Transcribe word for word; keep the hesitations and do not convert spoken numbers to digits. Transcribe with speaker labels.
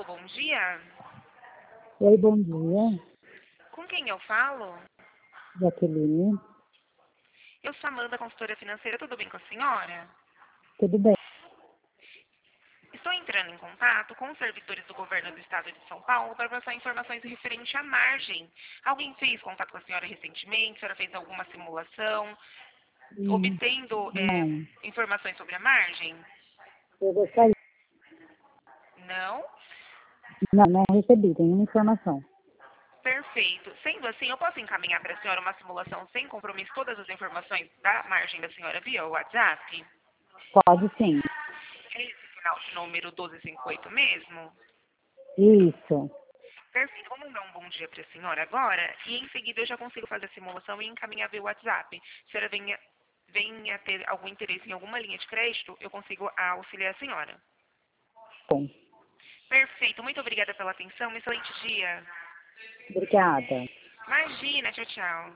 Speaker 1: bom dia.
Speaker 2: Oi, bom dia.
Speaker 1: Com quem eu falo?
Speaker 2: Jaqueline.
Speaker 1: Eu sou Amanda, consultora financeira. Tudo bem com a senhora?
Speaker 2: Tudo bem?
Speaker 1: Estou entrando em contato com os servidores do governo do estado de São Paulo para passar informações referentes à margem. Alguém fez contato com a senhora recentemente? A senhora fez alguma simulação,
Speaker 2: Hum,
Speaker 1: obtendo
Speaker 2: não.
Speaker 1: é, informações sobre a margem?
Speaker 2: Eu gostaria.
Speaker 1: Não?
Speaker 2: Não, não recebi nenhuma informação.
Speaker 1: Perfeito. Sendo assim, eu posso encaminhar para a senhora uma simulação sem compromisso, todas as informações da margem da senhora via WhatsApp?
Speaker 2: Pode sim.
Speaker 1: É esse final de número doze cinquenta e oito mesmo?
Speaker 2: Isso.
Speaker 1: Perfeito. Vou mandar um bom dia para a senhora agora e em seguida eu já consigo fazer a simulação e encaminhar via WhatsApp. Se a senhora venha, venha ter algum interesse em alguma linha de crédito, eu consigo auxiliar a senhora.
Speaker 2: Bom,
Speaker 1: Perfeito. Muito obrigada pela atenção. Um excelente dia.
Speaker 2: obrigada.
Speaker 1: Imagina. Tchau, tchau.